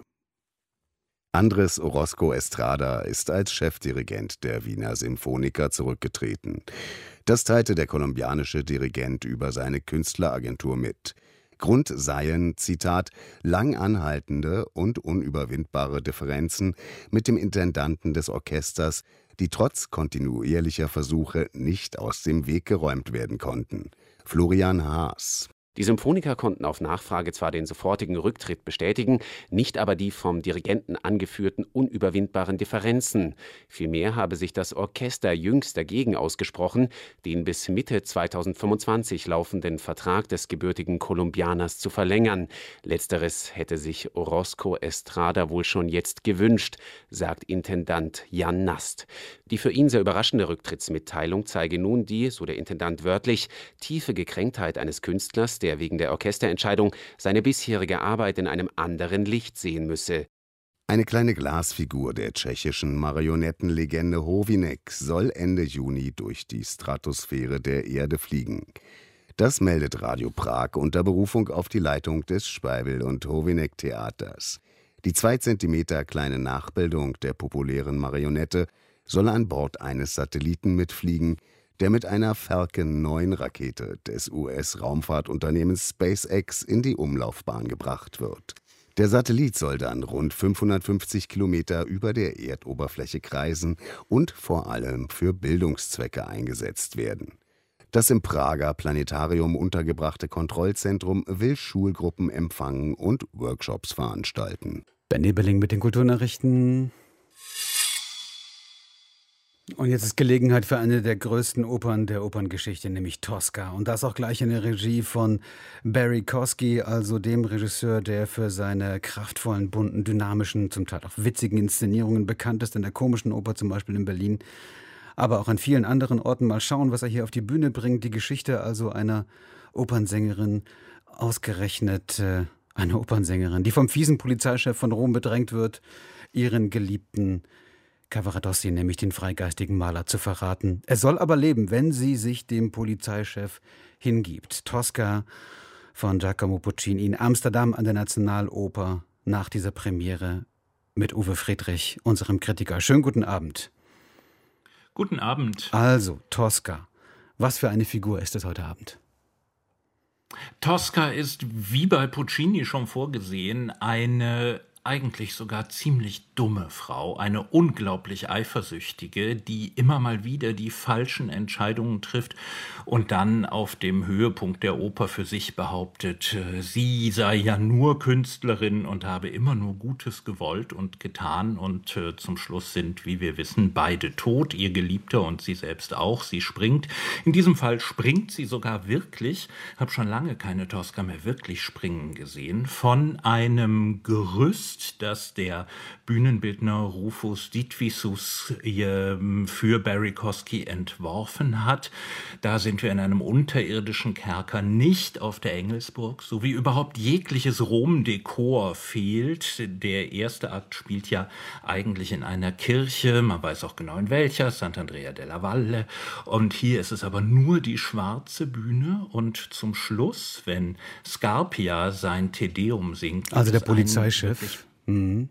Andrés Orozco Estrada ist als Chefdirigent der Wiener Symphoniker zurückgetreten. Das teilte der kolumbianische Dirigent über seine Künstleragentur mit. Grund seien, Zitat, lang anhaltende und unüberwindbare Differenzen mit dem Intendanten des Orchesters, die trotz kontinuierlicher Versuche nicht aus dem Weg geräumt werden konnten. Florian Haas. Die Symphoniker konnten auf Nachfrage zwar den sofortigen Rücktritt bestätigen, nicht aber die vom Dirigenten angeführten unüberwindbaren Differenzen. Vielmehr habe sich das Orchester jüngst dagegen ausgesprochen, den bis Mitte 2025 laufenden Vertrag des gebürtigen Kolumbianers zu verlängern. Letzteres hätte sich Orozco Estrada wohl schon jetzt gewünscht, sagt Intendant Jan Nast. Die für ihn sehr überraschende Rücktrittsmitteilung zeige nun die, so der Intendant wörtlich, tiefe Gekränktheit eines Künstlers, der wegen der Orchesterentscheidung seine bisherige Arbeit in einem anderen Licht sehen müsse. Eine kleine Glasfigur der tschechischen Marionettenlegende Hovinek soll Ende Juni durch die Stratosphäre der Erde fliegen. Das meldet Radio Prag unter Berufung auf die Leitung des Schweibel- und Hovinek-Theaters. Die 2 Zentimeter kleine Nachbildung der populären Marionette soll an Bord eines Satelliten mitfliegen, der mit einer Falcon 9 Rakete des US-Raumfahrtunternehmens SpaceX in die Umlaufbahn gebracht wird. Der Satellit soll dann rund 550 Kilometer über der Erdoberfläche kreisen und vor allem für Bildungszwecke eingesetzt werden. Das im Prager Planetarium untergebrachte Kontrollzentrum will Schulgruppen empfangen und Workshops veranstalten. Ben Ebeling mit den Kulturnachrichten. Und jetzt ist Gelegenheit für eine der größten Opern der Operngeschichte, nämlich Tosca. Und das auch gleich in der Regie von Barry Kosky, also dem Regisseur, der für seine kraftvollen, bunten, dynamischen, zum Teil auch witzigen Inszenierungen bekannt ist, in der Komischen Oper zum Beispiel in Berlin, aber auch an vielen anderen Orten. Mal schauen, was er hier auf die Bühne bringt. Die Geschichte also einer Opernsängerin, ausgerechnet eine Opernsängerin, die vom fiesen Polizeichef von Rom bedrängt wird, ihren geliebten Cavaradossi, nämlich den freigeistigen Maler, zu verraten. Er soll aber leben, wenn sie sich dem Polizeichef hingibt. Tosca von Giacomo Puccini in Amsterdam an der Nationaloper nach dieser Premiere mit Uwe Friedrich, unserem Kritiker. Schönen guten Abend. Guten Abend. Also, Tosca. Was für eine Figur ist es heute Abend? Tosca ist, wie bei Puccini schon vorgesehen, eine eigentlich sogar ziemlich dumme Frau, eine unglaublich eifersüchtige, die immer mal wieder die falschen Entscheidungen trifft und dann auf dem Höhepunkt der Oper für sich behauptet, sie sei ja nur Künstlerin und habe immer nur Gutes gewollt und getan und zum Schluss sind, wie wir wissen, beide tot, ihr Geliebter und sie selbst auch. Sie springt. In diesem Fall springt sie sogar wirklich, habe schon lange keine Tosca mehr wirklich springen gesehen, von einem Gerüst, das der Bühnenbildner Rufus Ditvisus für Barry Kosky entworfen hat. Da sind wir in einem unterirdischen Kerker, nicht auf der Engelsburg, so wie überhaupt jegliches Rom-Dekor fehlt. Der erste Akt spielt ja eigentlich in einer Kirche, man weiß auch genau in welcher, Sant'Andrea della Valle. Und hier ist es aber nur die schwarze Bühne und zum Schluss, wenn Scarpia sein Te Deum singt, also der Polizeichef.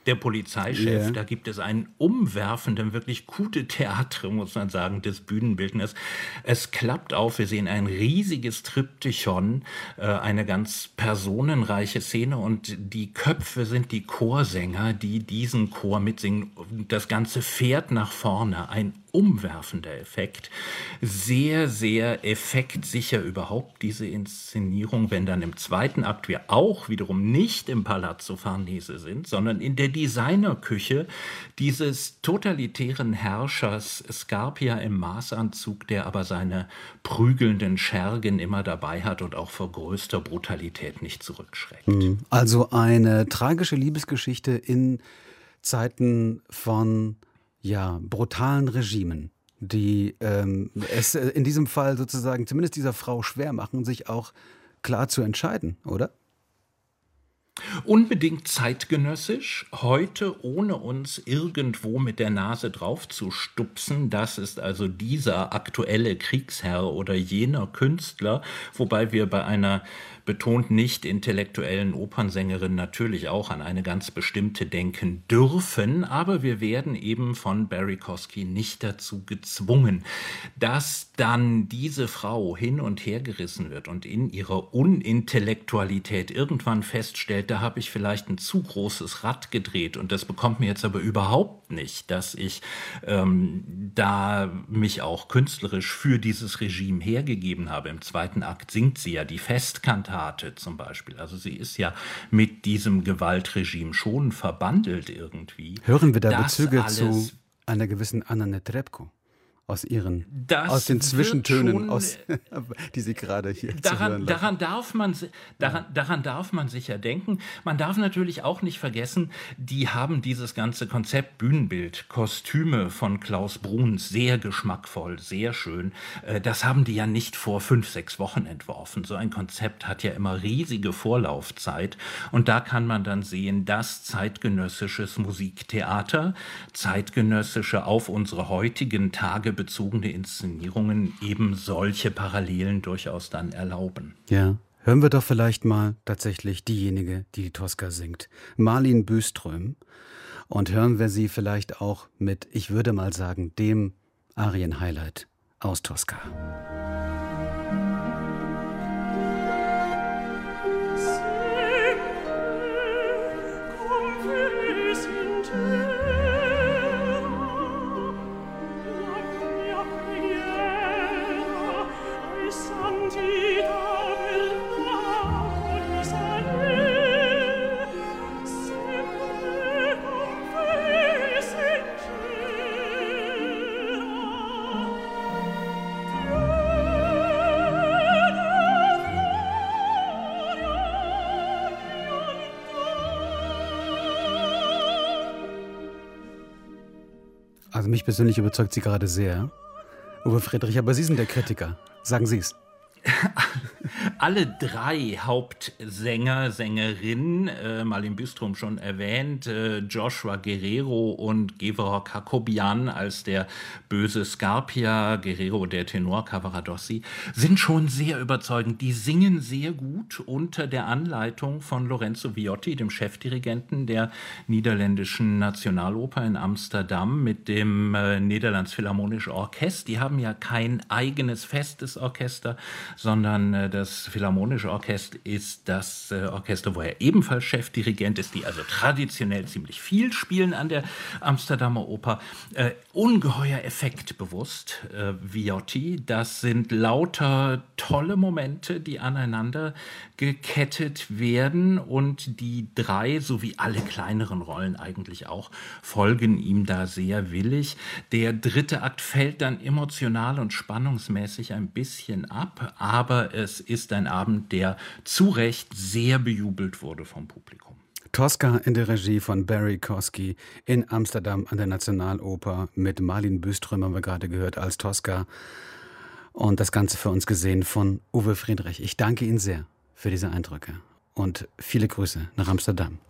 der Polizeichef. Da gibt es einen umwerfenden, wirklich coup de théâtre, muss man sagen, des Bühnenbildners. Es klappt auf, wir sehen ein riesiges Triptychon, eine ganz personenreiche Szene und die Köpfe sind die Chorsänger, die diesen Chor mitsingen. Das Ganze fährt nach vorne, ein umwerfender Effekt. Sehr, sehr effektsicher überhaupt diese Inszenierung, wenn dann im zweiten Akt wir auch wiederum nicht im Palazzo Farnese sind, sondern in der Designerküche dieses totalitären Herrschers Scarpia im Maßanzug, der aber seine prügelnden Schergen immer dabei hat und auch vor größter Brutalität nicht zurückschreckt. Also eine tragische Liebesgeschichte in Zeiten von brutalen Regimen, die es in diesem Fall sozusagen zumindest dieser Frau schwer machen, sich auch klar zu entscheiden, oder? Unbedingt zeitgenössisch, heute ohne uns irgendwo mit der Nase drauf zu stupsen. Das ist also dieser aktuelle Kriegsherr oder jener Künstler, wobei wir bei einer betont nicht intellektuellen Opernsängerin natürlich auch an eine ganz bestimmte denken dürfen, aber wir werden eben von Barry Kosky nicht dazu gezwungen. Dass dann diese Frau hin und her gerissen wird und in ihrer Unintellektualität irgendwann feststellt, da habe ich vielleicht ein zu großes Rad gedreht und das bekommt mir jetzt aber überhaupt nicht, dass ich da mich auch künstlerisch für dieses Regime hergegeben habe. Im zweiten Akt singt sie ja die Festkantate zum Beispiel. Also sie ist ja mit diesem Gewaltregime schon verbandelt irgendwie. Hören wir da Bezüge zu einer gewissen Anna Netrebko? Aus den Zwischentönen, die Sie gerade hier hören lassen. Daran darf man sicher denken. Man darf natürlich auch nicht vergessen, die haben dieses ganze Konzept Bühnenbild, Kostüme von Klaus Bruns, sehr geschmackvoll, sehr schön. Das haben die ja nicht vor 5-6 Wochen entworfen. So ein Konzept hat ja immer riesige Vorlaufzeit. Und da kann man dann sehen, dass zeitgenössisches Musiktheater, zeitgenössische auf unsere heutigen Tage bezogene Inszenierungen eben solche Parallelen durchaus dann erlauben. Ja, hören wir doch vielleicht mal tatsächlich diejenige, die Tosca singt, Marlene Byström, und hören wir sie vielleicht auch mit, ich würde mal sagen, dem Arien-Highlight aus Tosca. Also mich persönlich überzeugt sie gerade sehr, Uwe Friedrich, aber Sie sind der Kritiker. Sagen Sie es. Alle drei Hauptsänger, Sängerinnen, Marlene Byström schon erwähnt, Joshua Guerrero und Gevorg Hakobian als der böse Scarpia, Guerrero der Tenor Cavaradossi, sind schon sehr überzeugend. Die singen sehr gut unter der Anleitung von Lorenzo Viotti, dem Chefdirigenten der Niederländischen Nationaloper in Amsterdam, mit dem Nederlands Philharmonische Orchester. Die haben ja kein eigenes festes Orchester, sondern das Philharmonische Orchester ist das Orchester, wo er ebenfalls Chefdirigent ist, die also traditionell ziemlich viel spielen an der Amsterdamer Oper. Ungeheuer effektbewusst, Viotti. Das sind lauter tolle Momente, die aneinander gekettet werden, und die drei, sowie alle kleineren Rollen eigentlich auch, folgen ihm da sehr willig. Der dritte Akt fällt dann emotional und spannungsmäßig ein bisschen ab, aber es ist ein Abend, der zu Recht sehr bejubelt wurde vom Publikum. Tosca in der Regie von Barry Kosky in Amsterdam an der Nationaloper mit Marlene Byström, haben wir gerade gehört, als Tosca. Und das Ganze für uns gesehen von Uwe Friedrich. Ich danke Ihnen sehr für diese Eindrücke und viele Grüße nach Amsterdam.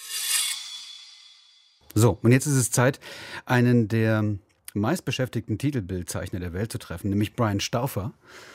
So, und jetzt ist es Zeit, einen der meistbeschäftigten Titelbildzeichner der Welt zu treffen, nämlich Brian Stauffer.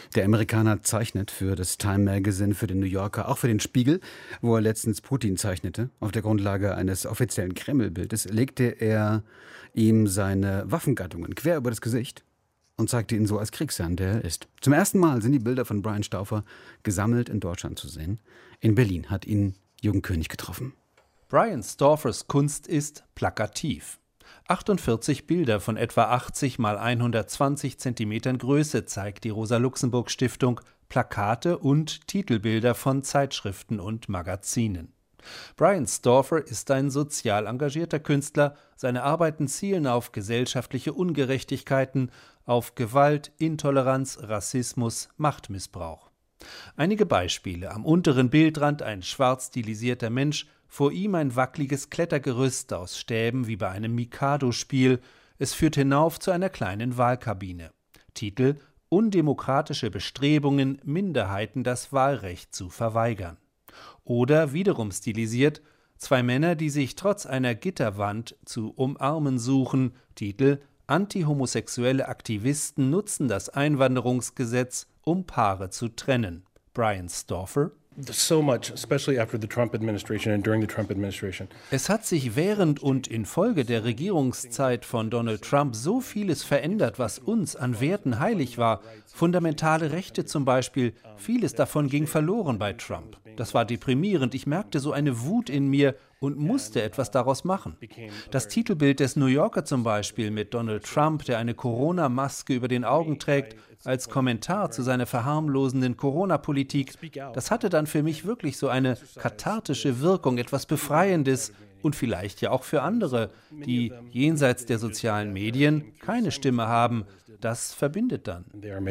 Der Amerikaner zeichnet für das Time Magazine, für den New Yorker, auch für den Spiegel, wo er letztens Putin zeichnete. Auf der Grundlage eines offiziellen Kreml-Bildes legte er ihm seine Waffengattungen quer über das Gesicht und zeigte ihn so als Kriegsherrn, der er ist. Zum ersten Mal sind die Bilder von Brian Stauffer gesammelt in Deutschland zu sehen. In Berlin hat ihn Jürgen König getroffen. Brian Stauffers Kunst ist plakativ. 48 Bilder von etwa 80 mal 120 Zentimetern Größe zeigt die Rosa-Luxemburg-Stiftung, Plakate und Titelbilder von Zeitschriften und Magazinen. Brian Stauffer ist ein sozial engagierter Künstler. Seine Arbeiten zielen auf gesellschaftliche Ungerechtigkeiten, auf Gewalt, Intoleranz, Rassismus, Machtmissbrauch. Einige Beispiele: Am unteren Bildrand ein schwarz stilisierter Mensch, vor ihm ein wackeliges Klettergerüst aus Stäben wie bei einem Mikado-Spiel. Es führt hinauf zu einer kleinen Wahlkabine. Titel: Undemokratische Bestrebungen, Minderheiten das Wahlrecht zu verweigern. Oder wiederum stilisiert: Zwei Männer, die sich trotz einer Gitterwand zu umarmen suchen. Titel: Antihomosexuelle Aktivisten nutzen das Einwanderungsgesetz, um Paare zu trennen. Brian Stauffer: So much, especially after the Trump administration and during the Trump administration. Es hat sich während und infolge der Regierungszeit von Donald Trump so vieles verändert, was uns an Werten heilig war. Fundamentale Rechte zum Beispiel, vieles davon ging verloren bei Trump. Das war deprimierend. Ich merkte so eine Wut in mir und musste etwas daraus machen. Das Titelbild des New Yorker zum Beispiel mit Donald Trump, der eine Corona-Maske über den Augen trägt, als Kommentar zu seiner verharmlosenden Corona-Politik, das hatte dann für mich wirklich so eine kathartische Wirkung, etwas Befreiendes und vielleicht ja auch für andere, die jenseits der sozialen Medien keine Stimme haben. Das verbindet dann.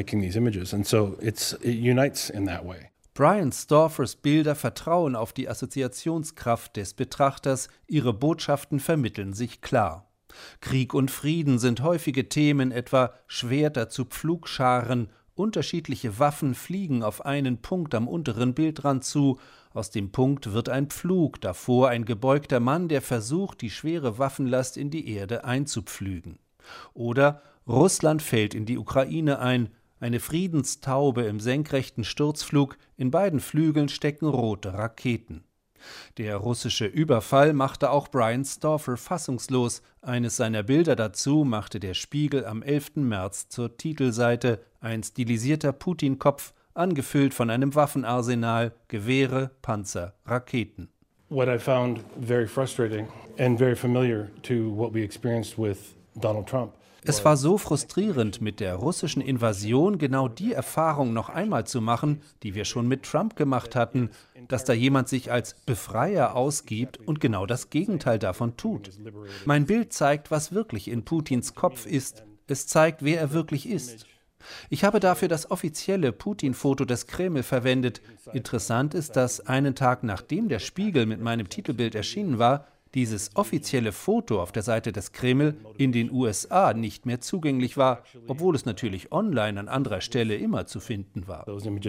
Brian Stauffers Bilder vertrauen auf die Assoziationskraft des Betrachters, ihre Botschaften vermitteln sich klar. Krieg und Frieden sind häufige Themen, etwa Schwerter zu Pflugscharen, unterschiedliche Waffen fliegen auf einen Punkt am unteren Bildrand zu, aus dem Punkt wird ein Pflug, davor ein gebeugter Mann, der versucht, die schwere Waffenlast in die Erde einzupflügen. Oder Russland fällt in die Ukraine ein, eine Friedenstaube im senkrechten Sturzflug, in beiden Flügeln stecken rote Raketen. Der russische Überfall machte auch Brian Stauffer fassungslos. Eines seiner Bilder dazu machte der Spiegel am 11. März zur Titelseite, ein stilisierter Putin-Kopf, angefüllt von einem Waffenarsenal, Gewehre, Panzer, Raketen. What I found very frustrating and very familiar to what we experienced with Donald Trump. Es war so frustrierend, mit der russischen Invasion genau die Erfahrung noch einmal zu machen, die wir schon mit Trump gemacht hatten, dass da jemand sich als Befreier ausgibt und genau das Gegenteil davon tut. Mein Bild zeigt, was wirklich in Putins Kopf ist. Es zeigt, wer er wirklich ist. Ich habe dafür das offizielle Putin-Foto des Kreml verwendet. Interessant ist, dass einen Tag nachdem der Spiegel mit meinem Titelbild erschienen war, dieses offizielle Foto auf der Seite des Kreml in den USA nicht mehr zugänglich war, obwohl es natürlich online an anderer Stelle immer zu finden war.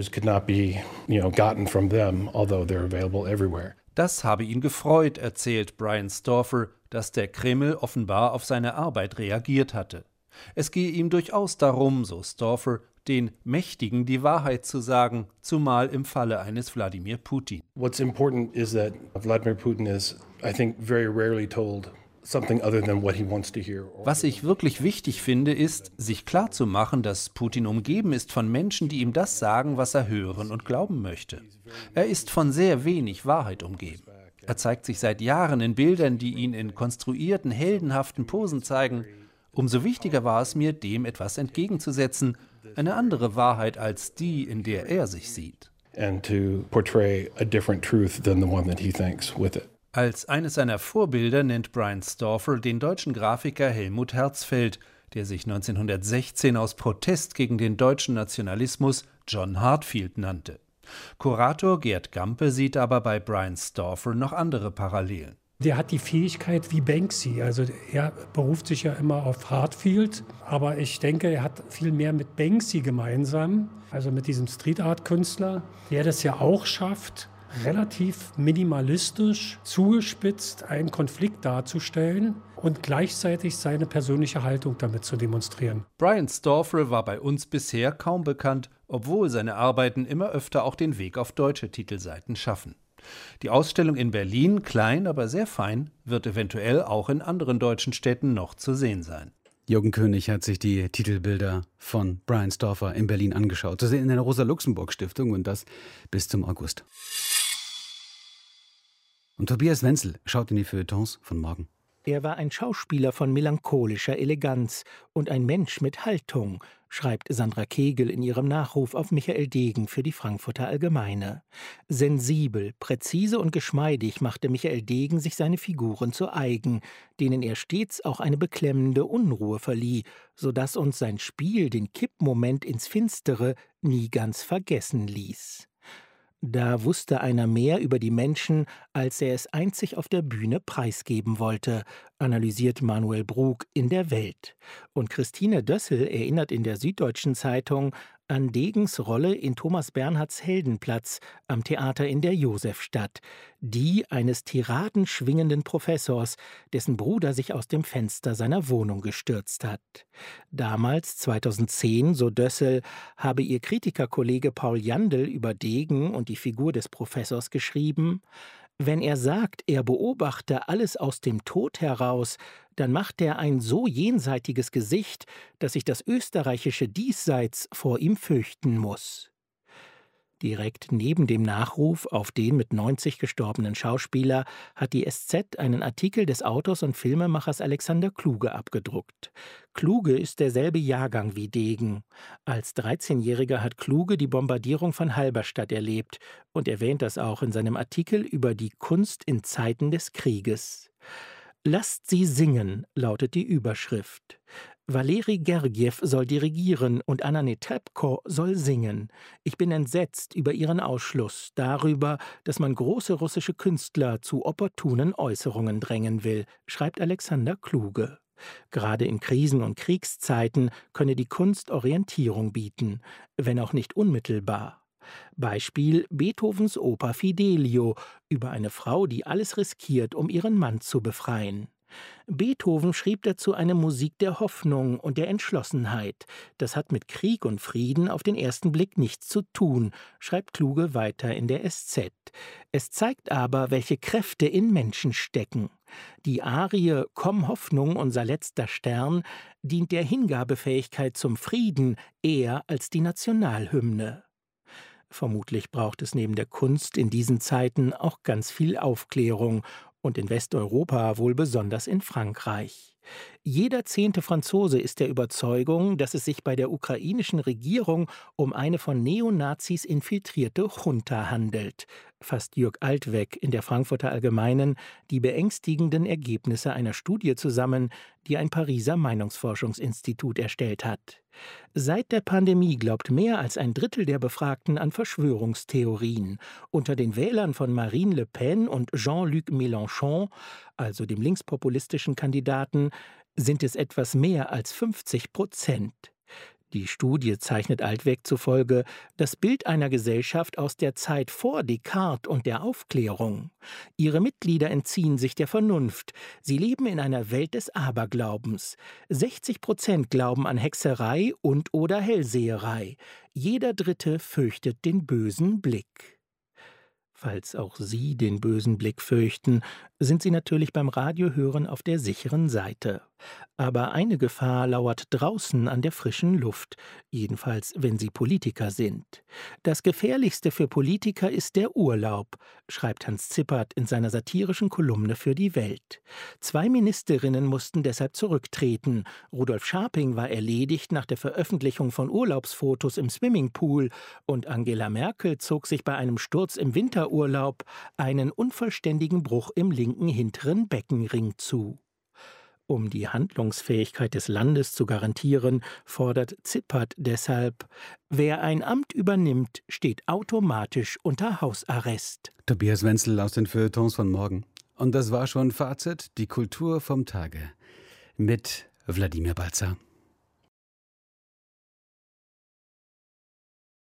Das habe ihn gefreut, erzählt Brian Stauffer, dass der Kreml offenbar auf seine Arbeit reagiert hatte. Es gehe ihm durchaus darum, so Stauffer, den Mächtigen die Wahrheit zu sagen, zumal im Falle eines Wladimir Putin. What's important is that Vladimir Putin is, I think, very rarely told something other than what he wants to hear. Was ich wirklich wichtig finde, ist, sich klarzumachen, dass Putin umgeben ist von Menschen, die ihm das sagen, was er hören und glauben möchte. Er ist von sehr wenig Wahrheit umgeben. Er zeigt sich seit Jahren in Bildern, die ihn in konstruierten, heldenhaften Posen zeigen. Umso wichtiger war es mir, dem etwas entgegenzusetzen, eine andere Wahrheit als die, in der er sich sieht. Als eines seiner Vorbilder nennt Brian Stauffer den deutschen Grafiker Helmut Herzfeld, der sich 1916 aus Protest gegen den deutschen Nationalismus John Heartfield nannte. Kurator Gerd Gampe sieht aber bei Brian Stauffer noch andere Parallelen. Der hat die Fähigkeit wie Banksy, also er beruft sich ja immer auf Heartfield, aber ich denke, er hat viel mehr mit Banksy gemeinsam, also mit diesem Street-Art-Künstler, der das ja auch schafft, relativ minimalistisch, zugespitzt einen Konflikt darzustellen und gleichzeitig seine persönliche Haltung damit zu demonstrieren. Brian Stoffel war bei uns bisher kaum bekannt, obwohl seine Arbeiten immer öfter auch den Weg auf deutsche Titelseiten schaffen. Die Ausstellung in Berlin, klein, aber sehr fein, wird eventuell auch in anderen deutschen Städten noch zu sehen sein. Jürgen König hat sich die Titelbilder von Brian Stoffel in Berlin angeschaut. Zu sehen in der Rosa-Luxemburg-Stiftung und das bis zum August. Und Tobias Wenzel schaut in die Feuilletons von morgen. Er war ein Schauspieler von melancholischer Eleganz und ein Mensch mit Haltung, schreibt Sandra Kegel in ihrem Nachruf auf Michael Degen für die Frankfurter Allgemeine. Sensibel, präzise und geschmeidig machte Michael Degen sich seine Figuren zu eigen, denen er stets auch eine beklemmende Unruhe verlieh, sodass uns sein Spiel den Kippmoment ins Finstere nie ganz vergessen ließ. Da wusste einer mehr über die Menschen, als er es einzig auf der Bühne preisgeben wollte, analysiert Manuel Brug in der Welt. Und Christine Dössel erinnert in der Süddeutschen Zeitung an Degens Rolle in Thomas Bernhards Heldenplatz am Theater in der Josefstadt, die eines tiradenschwingenden Professors, dessen Bruder sich aus dem Fenster seiner Wohnung gestürzt hat. Damals, 2010, so Dössel, habe ihr Kritikerkollege Paul Jandl über Degen und die Figur des Professors geschrieben: Wenn er sagt, er beobachte alles aus dem Tod heraus, dann macht er ein so jenseitiges Gesicht, dass sich das österreichische Diesseits vor ihm fürchten muss. Direkt neben dem Nachruf auf den mit 90 gestorbenen Schauspieler hat die SZ einen Artikel des Autors und Filmemachers Alexander Kluge abgedruckt. Kluge ist derselbe Jahrgang wie Degen. Als 13-Jähriger hat Kluge die Bombardierung von Halberstadt erlebt und erwähnt das auch in seinem Artikel über die Kunst in Zeiten des Krieges. »Lasst sie singen«, lautet die Überschrift. Valeri Gergiew soll dirigieren und Anna Netrebko soll singen. Ich bin entsetzt über ihren Ausschluss, darüber, dass man große russische Künstler zu opportunen Äußerungen drängen will, schreibt Alexander Kluge. Gerade in Krisen- und Kriegszeiten könne die Kunst Orientierung bieten, wenn auch nicht unmittelbar. Beispiel Beethovens Oper Fidelio über eine Frau, die alles riskiert, um ihren Mann zu befreien. Beethoven schrieb dazu eine Musik der Hoffnung und der Entschlossenheit. Das hat mit Krieg und Frieden auf den ersten Blick nichts zu tun, schreibt Kluge weiter in der SZ. Es zeigt aber, welche Kräfte in Menschen stecken. Die Arie »Komm Hoffnung, unser letzter Stern« dient der Hingabefähigkeit zum Frieden eher als die Nationalhymne. Vermutlich braucht es neben der Kunst in diesen Zeiten auch ganz viel Aufklärung und in Westeuropa wohl besonders in Frankreich. Jeder 10. Franzose ist der Überzeugung, dass es sich bei der ukrainischen Regierung um eine von Neonazis infiltrierte Junta handelt, fasst Jürg Altwegg in der Frankfurter Allgemeinen die beängstigenden Ergebnisse einer Studie zusammen, die ein Pariser Meinungsforschungsinstitut erstellt hat. Seit der Pandemie glaubt mehr als ein Drittel der Befragten an Verschwörungstheorien. Unter den Wählern von Marine Le Pen und Jean-Luc Mélenchon, also dem linkspopulistischen Kandidaten, sind es etwas mehr als 50%. Die Studie zeichnet Altwegg zufolge das Bild einer Gesellschaft aus der Zeit vor Descartes und der Aufklärung. Ihre Mitglieder entziehen sich der Vernunft. Sie leben in einer Welt des Aberglaubens. 60% glauben an Hexerei und/oder Hellseherei. Jeder Dritte fürchtet den bösen Blick. Falls auch Sie den bösen Blick fürchten, sind Sie natürlich beim Radiohören auf der sicheren Seite. Aber eine Gefahr lauert draußen an der frischen Luft, jedenfalls wenn Sie Politiker sind. Das Gefährlichste für Politiker ist der Urlaub, schreibt Hans Zippert in seiner satirischen Kolumne für die Welt. 2 Ministerinnen mussten deshalb zurücktreten. Rudolf Scharping war erledigt nach der Veröffentlichung von Urlaubsfotos im Swimmingpool und Angela Merkel zog sich bei einem Sturz im Winterurlaub einen unvollständigen Bruch im linken hinteren Beckenring zu. Um die Handlungsfähigkeit des Landes zu garantieren, fordert Zippert deshalb: Wer ein Amt übernimmt, steht automatisch unter Hausarrest. Tobias Wenzel aus den Feuilletons von morgen. Und das war schon Fazit, die Kultur vom Tage mit Wladimir Balzer.